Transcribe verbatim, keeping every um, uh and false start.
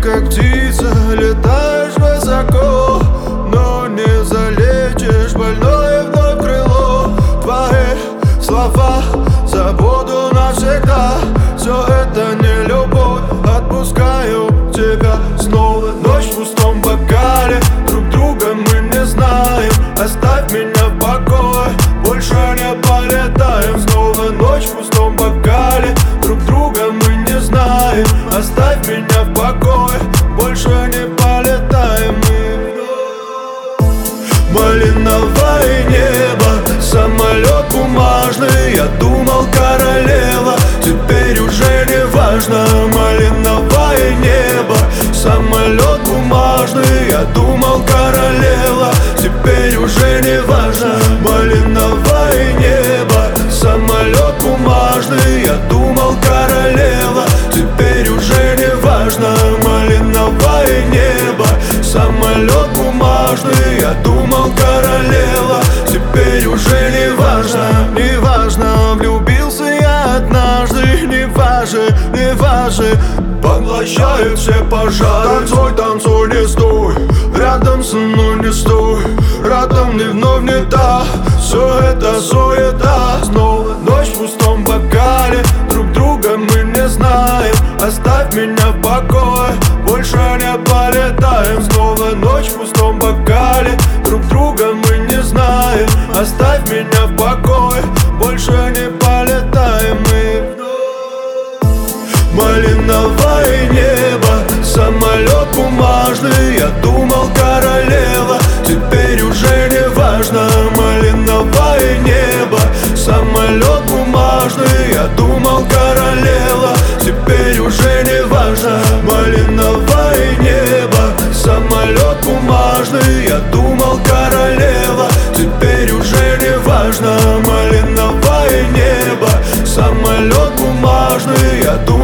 как птица, летаешь высоко, но не залетишь больное вновь крыло. Твои слова забуду навсегда. Все это не любовь, отпускаю тебя снова. Ночь в пустом бокале, друг друга мы не знаем. Оставь меня в покое, больше не полетаем. Снова ночь в пустом бокале, друг друга мы не знаем. Оставь меня в покое, больше не полетаем мы. Малиновое небо, самолет бумажный. Я думал, королева, теперь уже не важно. Малиновое небо, самолет бумажный. Я думал, королева, теперь уже не важно. Малиновое небо, самолет бумажный. Я думал, королева, теперь уже не важно. Малиновое небо, самолет бумажный. Я думал, королева, теперь уже не важно. Не важно, влюбился я однажды. Не важно, не важно, поглощают все пожары. Танцуй, танцуй, не стой, рядом со мной не стой. Рядом мне вновь не та, все это суета. Снова ночь в пустом бокале, друг друга мы не знаем. Оставь меня в покое, больше не полетаем. Снова ночь в пустом бокале, друг друга мы не знаем. Оставь меня в покое, больше не полетаем мы. Малиновое небо, самолет бумажный. Я думал, королева, теперь уже не важно. Малиновое небо, самолет бумажный. Я думал, королева, теперь уже не важно. Малиновое небо, самолет бумажный. Я думал, королева, теперь уже не важно. Малиновое небо, самолет бумажный. Я думал,